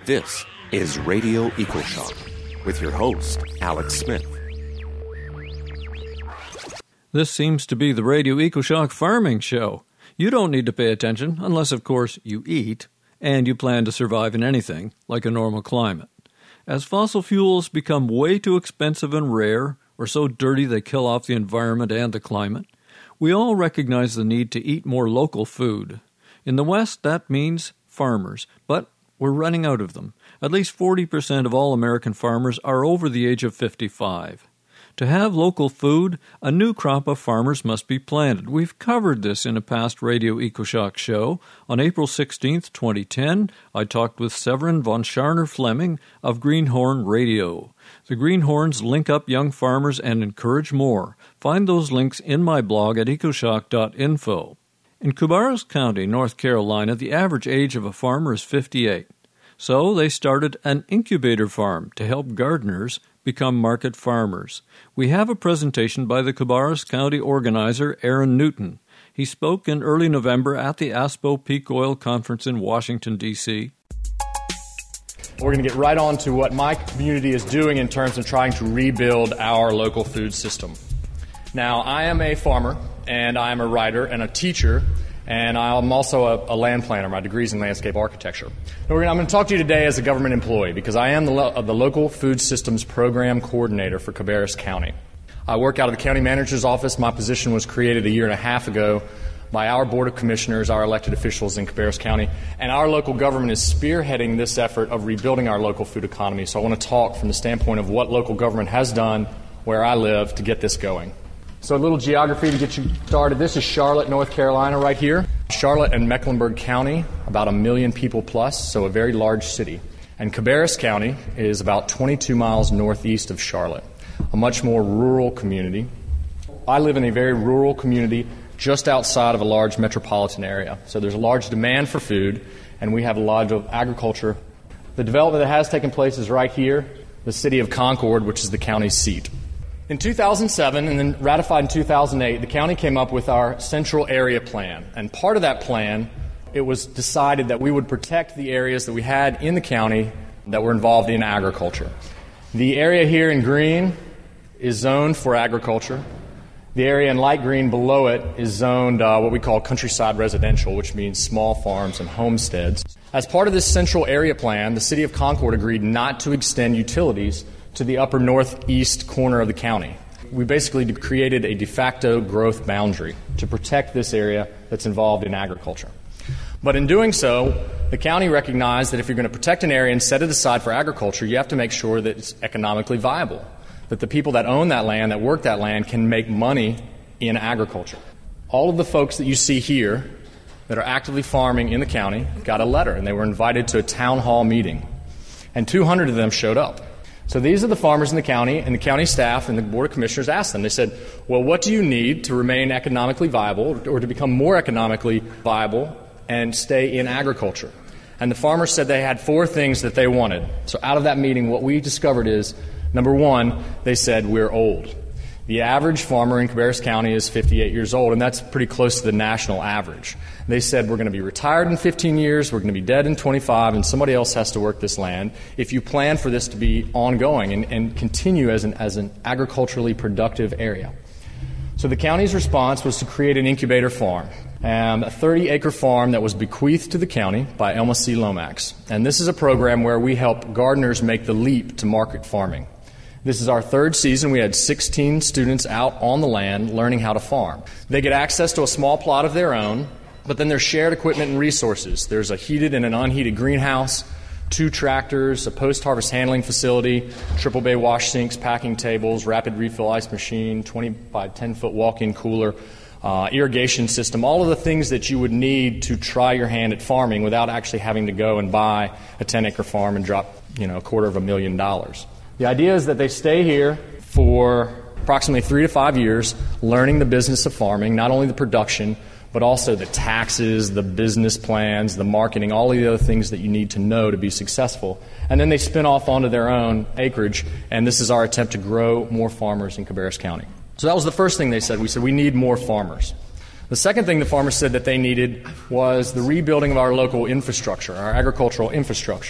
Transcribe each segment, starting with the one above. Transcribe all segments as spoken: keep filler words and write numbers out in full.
This is Radio EcoShock with your host, Alex Smith. This seems to be the Radio EcoShock farming show. You don't need to pay attention unless, of course, you eat and you plan to survive in anything, like a normal climate. As fossil fuels become way too expensive and rare, or so dirty they kill off the environment and the climate, we all recognize the need to eat more local food. In the West, that means farmers, but we're running out of them. At least forty percent of all American farmers are over the age of fifty-five. To have local food, a new crop of farmers must be planted. We've covered this in a past Radio EcoShock show. On April sixteenth, twenty ten, I talked with Severin von Scharner-Fleming of Greenhorn Radio. The Greenhorns link up young farmers and encourage more. Find those links in my blog at ecoshock dot info. In Cabarrus County, North Carolina, the average age of a farmer is fifty-eight. So they started an incubator farm to help gardeners become market farmers. We have a presentation by the Cabarrus County organizer, Aaron Newton. He spoke in early November at the ASPO Peak Oil Conference in Washington, D C We're going to get right on to what my community is doing in terms of trying to rebuild our local food system. Now, I am a farmer, and I am a writer and a teacher, and I'm also a, a land planner. My degree's in landscape architecture. And we're gonna, I'm going to talk to you today as a government employee because I am the, lo- the Local Food Systems Program Coordinator for Cabarrus County. I work out of the county manager's office. My position was created a year and a half ago by our Board of Commissioners, our elected officials in Cabarrus County, and our local government is spearheading this effort of rebuilding our local food economy. So I want to talk from the standpoint of what local government has done where I live to get this going. So a little geography to get you started. This is Charlotte, North Carolina right here. Charlotte and Mecklenburg County, about a million people plus, so a very large city. And Cabarrus County is about twenty-two miles northeast of Charlotte, a much more rural community. I live in a very rural community just outside of a large metropolitan area. So there's a large demand for food, and we have a lot of agriculture. The development that has taken place is right here, the city of Concord, which is the county seat. In two thousand seven, and then ratified in two thousand eight, the county came up with our Central Area Plan. And part of that plan, it was decided that we would protect the areas that we had in the county that were involved in agriculture. The area here in green is zoned for agriculture. The area in light green below it is zoned uh, what we call countryside residential, which means small farms and homesteads. As part of this Central Area Plan, the city of Concord agreed not to extend utilities to the upper northeast corner of the county. We basically created a de facto growth boundary to protect this area that's involved in agriculture. But in doing so, the county recognized that if you're going to protect an area and set it aside for agriculture, you have to make sure that it's economically viable, that the people that own that land, that work that land, can make money in agriculture. All of the folks that you see here that are actively farming in the county got a letter, and they were invited to a town hall meeting. And two hundred of them showed up. So these are the farmers in the county, and the county staff and the Board of Commissioners asked them. They said, well, what do you need to remain economically viable or to become more economically viable and stay in agriculture? And the farmers said they had four things that they wanted. So out of that meeting, what we discovered is, number one, they said, we're old. The average farmer in Cabarrus County is fifty-eight years old, and that's pretty close to the national average. They said, we're going to be retired in fifteen years, we're going to be dead in twenty-five, and somebody else has to work this land. If you plan for this to be ongoing and, and continue as an, as an agriculturally productive area. So the county's response was to create an incubator farm, um, a thirty-acre farm that was bequeathed to the county by Elma C. Lomax. And this is a program where we help gardeners make the leap to market farming. This is our third season. We had sixteen students out on the land learning how to farm. They get access to a small plot of their own, but then there's shared equipment and resources. There's a heated and an unheated greenhouse, two tractors, a post-harvest handling facility, triple bay wash sinks, packing tables, rapid refill ice machine, twenty by ten foot walk-in cooler, uh, irrigation system, all of the things that you would need to try your hand at farming without actually having to go and buy a ten-acre farm and drop, you know, a quarter of a million dollars. The idea is that they stay here for approximately three to five years, learning the business of farming, not only the production, but also the taxes, the business plans, the marketing, all of the other things that you need to know to be successful. And then they spin off onto their own acreage, and this is our attempt to grow more farmers in Cabarrus County. So that was the first thing they said. We said we need more farmers. The second thing the farmers said that they needed was the rebuilding of our local infrastructure, our agricultural infrastructure.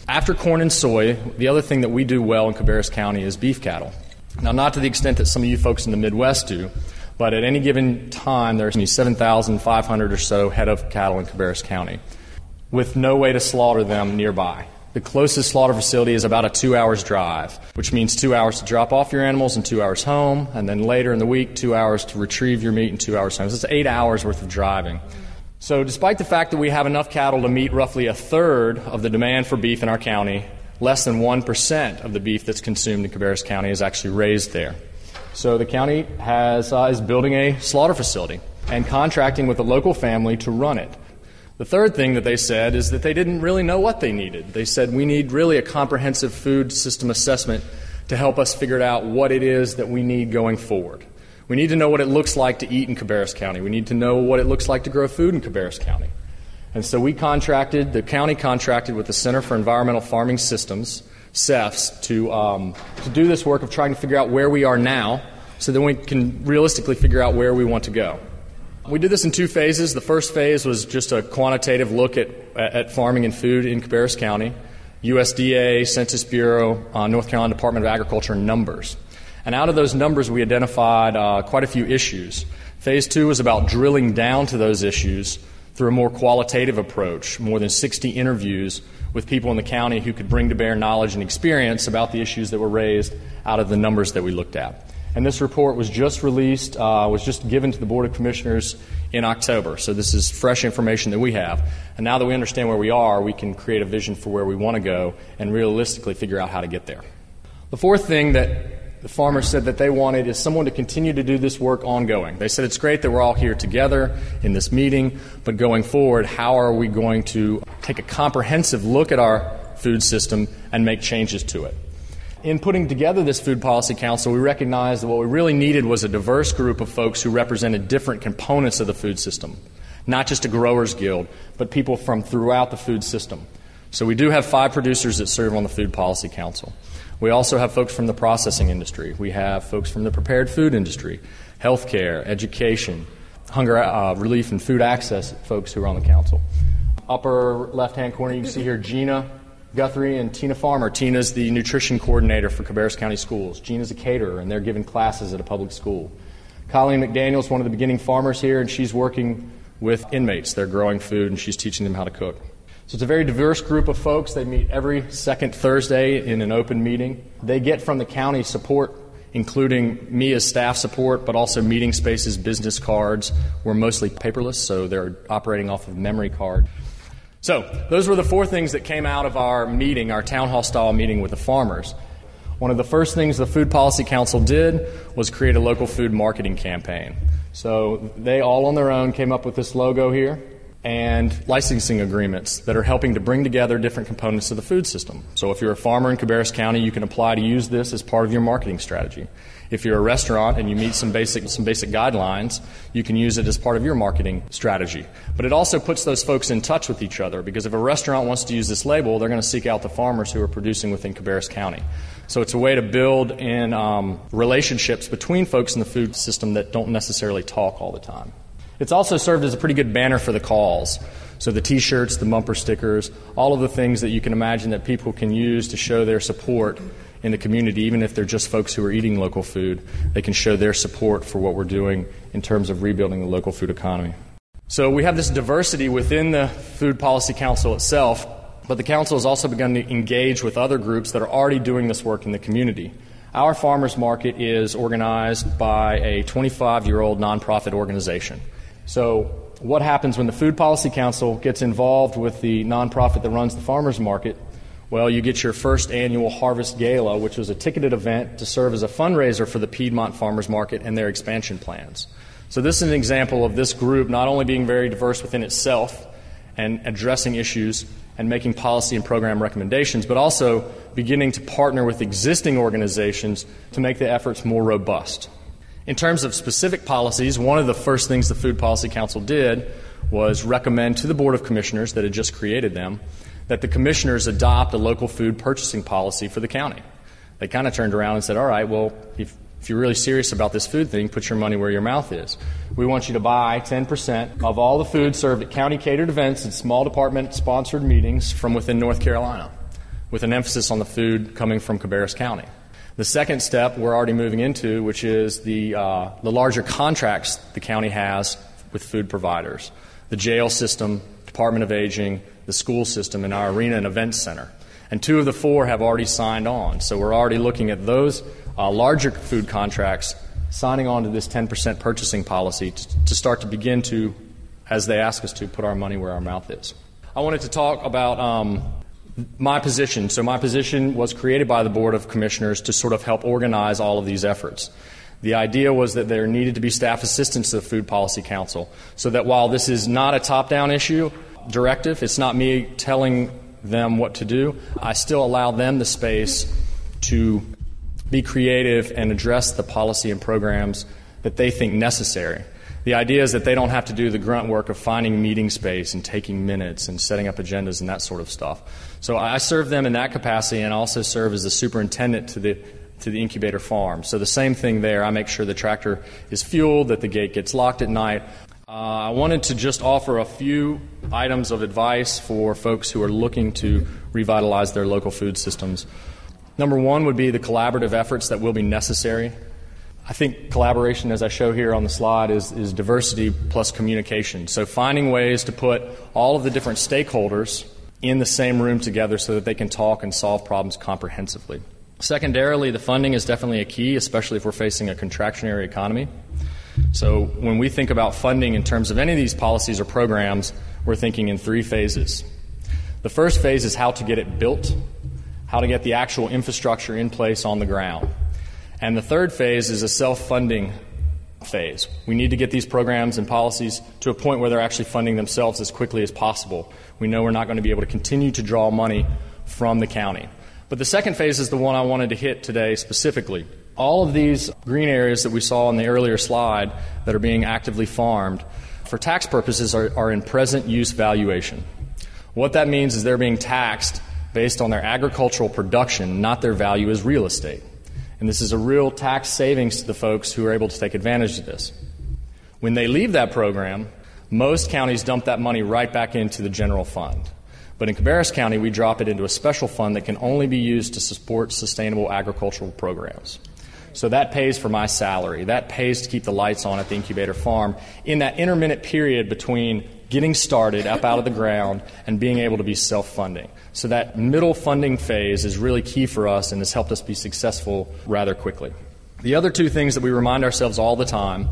After corn and soy, the other thing that we do well in Cabarrus County is beef cattle. Now, not to the extent that some of you folks in the Midwest do, but at any given time, there's seven thousand five hundred or so head of cattle in Cabarrus County with no way to slaughter them nearby. The closest slaughter facility is about a two hours drive, which means two hours to drop off your animals and two hours home, and then later in the week, two hours to retrieve your meat and two hours home. So it's eight hours worth of driving. So despite the fact that we have enough cattle to meet roughly a third of the demand for beef in our county, less than one percent of the beef that's consumed in Cabarrus County is actually raised there. So the county has uh, is building a slaughter facility and contracting with a local family to run it. The third thing that they said is that they didn't really know what they needed. They said, we need really a comprehensive food system assessment to help us figure out what it is that we need going forward. We need to know what it looks like to eat in Cabarrus County. We need to know what it looks like to grow food in Cabarrus County. And so we contracted, the county contracted with the Center for Environmental Farming Systems, C E F S, to, um, to do this work of trying to figure out where we are now so that we can realistically figure out where we want to go. We did this in two phases. The first phase was just a quantitative look at, at farming and food in Cabarrus County, U S D A, Census Bureau, uh, North Carolina Department of Agriculture numbers. And out of those numbers, we identified uh, quite a few issues. Phase two was about drilling down to those issues through a more qualitative approach, more than sixty interviews with people in the county who could bring to bear knowledge and experience about the issues that were raised out of the numbers that we looked at. And this report was just released, uh, was just given to the Board of Commissioners in October. So this is fresh information that we have. And now that we understand where we are, we can create a vision for where we want to go and realistically figure out how to get there. The fourth thing that the farmers said that they wanted is someone to continue to do this work ongoing. They said it's great that we're all here together in this meeting, but going forward, how are we going to take a comprehensive look at our food system and make changes to it? In putting together this Food Policy Council, we recognized that what we really needed was a diverse group of folks who represented different components of the food system, not just a growers guild, but people from throughout the food system. So we do have five producers that serve on the Food Policy Council. We also have folks from the processing industry. We have folks from the prepared food industry, healthcare, education, hunger uh, relief, and food access folks who are on the council. Upper left-hand corner, you can see here Gina Guthrie and Tina Farmer. Tina's the nutrition coordinator for Cabarrus County Schools. Gina's a caterer, and they're giving classes at a public school. Colleen McDaniel's one of the beginning farmers here, and she's working with inmates. They're growing food, and she's teaching them how to cook. So it's a very diverse group of folks. They meet every second Thursday in an open meeting. They get from the county support, including me as staff support, but also meeting spaces, business cards. We're mostly paperless, so they're operating off of memory card. So those were the four things that came out of our meeting, our town hall-style meeting with the farmers. One of the first things the Food Policy Council did was create a local food marketing campaign. So they all on their own came up with this logo here and licensing agreements that are helping to bring together different components of the food system. So if you're a farmer in Cabarrus County, you can apply to use this as part of your marketing strategy. If you're a restaurant and you meet some basic some basic guidelines, you can use it as part of your marketing strategy. But it also puts those folks in touch with each other, because if a restaurant wants to use this label, they're going to seek out the farmers who are producing within Cabarrus County. So it's a way to build in um, relationships between folks in the food system that don't necessarily talk all the time. It's also served as a pretty good banner for the calls. So the T-shirts, the bumper stickers, all of the things that you can imagine that people can use to show their support in the community, even if they're just folks who are eating local food, they can show their support for what we're doing in terms of rebuilding the local food economy. So we have this diversity within the Food Policy Council itself, but the council has also begun to engage with other groups that are already doing this work in the community. Our farmers market is organized by a twenty-five-year-old nonprofit organization. So what happens when the Food Policy Council gets involved with the nonprofit that runs the farmers market? Well, you get your first annual Harvest Gala, which was a ticketed event to serve as a fundraiser for the Piedmont Farmers Market and their expansion plans. So this is an example of this group not only being very diverse within itself and addressing issues and making policy and program recommendations, but also beginning to partner with existing organizations to make the efforts more robust. In terms of specific policies, one of the first things the Food Policy Council did was recommend to the Board of Commissioners that had just created them that the commissioners adopt a local food purchasing policy for the county. They kind of turned around and said, all right, well, if, if you're really serious about this food thing, put your money where your mouth is. We want you to buy ten percent of all the food served at county-catered events and small department-sponsored meetings from within North Carolina. with an emphasis on the food coming from Cabarrus County. The second step we're already moving into, which is the, uh, the larger contracts the county has with food providers, the jail system, Department of Aging, the school system, and our arena and events center. And two of the four have already signed on. So we're already looking at those uh, larger food contracts signing on to this ten percent purchasing policy to, to start to begin to, as they ask us to, put our money where our mouth is. I wanted to talk about um, my position. So my position was created by the Board of Commissioners to sort of help organize all of these efforts. The idea was that there needed to be staff assistance to the Food Policy Council so that while this is not a top-down issue, directive, it's not me telling them what to do, I still allow them the space to be creative and address the policy and programs that they think necessary. The idea is that they don't have to do the grunt work of finding meeting space and taking minutes and setting up agendas and that sort of stuff. So I serve them in that capacity and also serve as the superintendent to the to the incubator farm. So the same thing there. I make sure the tractor is fueled, that the gate gets locked at night. Uh, I wanted to just offer a few items of advice for folks who are looking to revitalize their local food systems. Number one would be the collaborative efforts that will be necessary. I think collaboration, as I show here on the slide, is, is diversity plus communication. So finding ways to put all of the different stakeholders in the same room together so that they can talk and solve problems comprehensively. Secondarily, the funding is definitely a key, especially if we're facing a contractionary economy. So when we think about funding in terms of any of these policies or programs, we're thinking in three phases. The first phase is how to get it built, how to get the actual infrastructure in place on the ground. And the third phase is a self-funding phase. We need to get these programs and policies to a point where they're actually funding themselves as quickly as possible. We know we're not going to be able to continue to draw money from the county. But the second phase is the one I wanted to hit today specifically. All of these green areas that we saw in the earlier slide that are being actively farmed, for tax purposes, are, are in present use valuation. What that means is they're being taxed based on their agricultural production, not their value as real estate. And this is a real tax savings to the folks who are able to take advantage of this. When they leave that program, most counties dump that money right back into the general fund. But in Cabarrus County, we drop it into a special fund that can only be used to support sustainable agricultural programs. So that pays for my salary. That pays to keep the lights on at the incubator farm in that intermittent period between getting started up out of the ground and being able to be self-funding. So that middle funding phase is really key for us and has helped us be successful rather quickly. The other two things that we remind ourselves all the time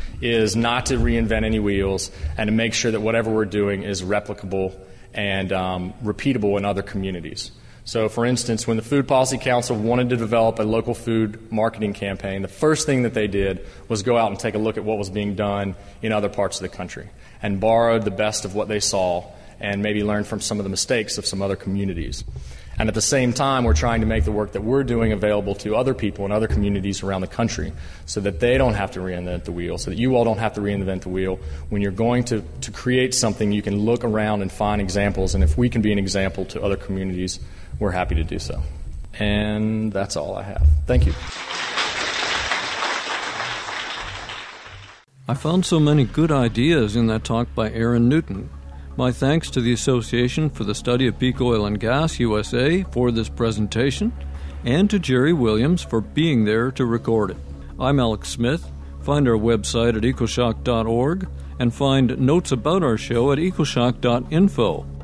is not to reinvent any wheels and to make sure that whatever we're doing is replicable and um, repeatable in other communities. So, for instance, when the Food Policy Council wanted to develop a local food marketing campaign, the first thing that they did was go out and take a look at what was being done in other parts of the country and borrowed the best of what they saw and maybe learned from some of the mistakes of some other communities. And at the same time, we're trying to make the work that we're doing available to other people in other communities around the country so that they don't have to reinvent the wheel, so that you all don't have to reinvent the wheel. When you're going to, to create something, you can look around and find examples, and if we can be an example to other communities, we're happy to do so. And that's all I have. Thank you. I found so many good ideas in that talk by Aaron Newton. My thanks to the Association for the Study of Peak Oil and Gas, U S A, for this presentation, and to Jerry Williams for being there to record it. I'm Alex Smith. Find our website at ecoshock dot org and find notes about our show at ecoshock dot info.